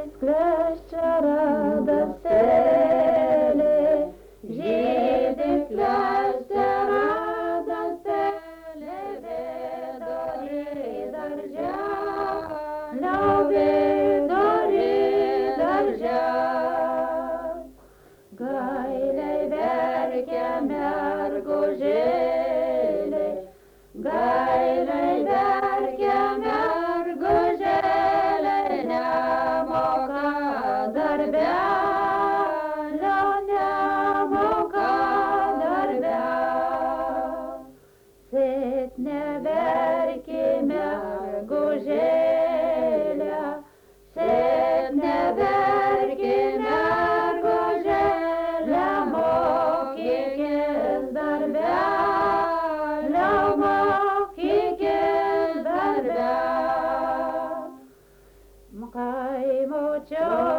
klöščia radastėlė, žydi klöščia radastėlė, vėdori darželio, vėdori darželio. Gailiai verkia mergužėliai, gailiai verkia mergužėliai, nemoka darbelio, nemoka darbelio. Sėt neverki mergužėlė, sėt neverki mergužėlė, mokykis darbelio, mokykis darbelio. Kaimo čia